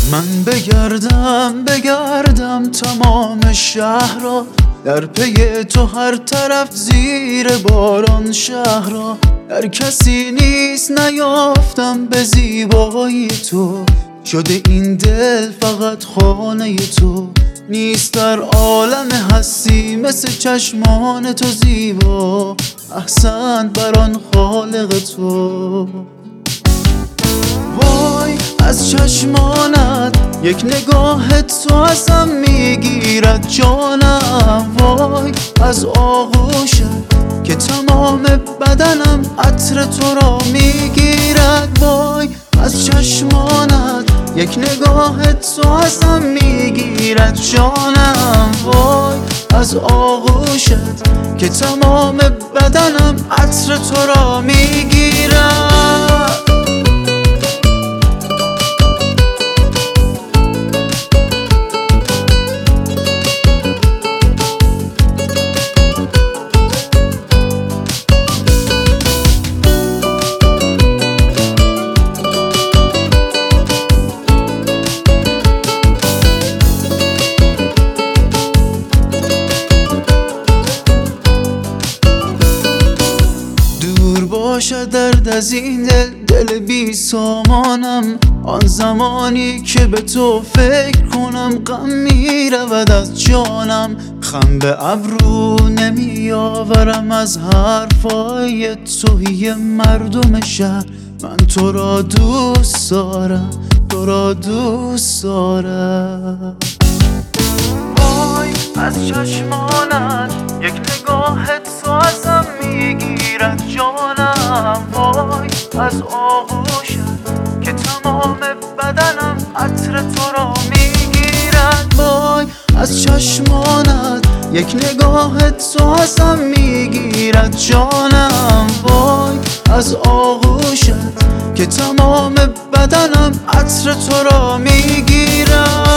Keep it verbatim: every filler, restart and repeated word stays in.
من بگردم بگردم تمام شهر را، در پی تو هر طرف زیر باران شهر را. در کسی نیست نیافتم به زیبایی تو، شده این دل فقط خانه تو. نیست در عالم هستی مثل چشمان تو زیبا، احسنت بر آن خالق تو. وای از چشمانت یک نگاهت تو ازم میگیرد جانم. وای از آغوشت که تمام بدنم عطر تو را میگیرد. وای از چشمانت یک نگاهت تو ازم میگیرد جانم. وای از آغوشت که تمام بدنم عطر تو را میگیرد. باشد درد از این دل، دل بی سامانم. آن زمانی که به تو فکر کنم غم می رود از جانم. خم به ابرو نمی آورم از حرفای توی مردم شهر. من تو را دوست دارم، تو را دوست دارم. وای از چشمانت یک نگاهت تو ازم میگیرد جانم. وای از آغوشت که تمام بدنم عطر تو را میگیرد. وای از چشمانت یک نگاهت تو ازم میگیرد جانم. وای از آغوشت که تمام بدنم عطر تو را میگیرد.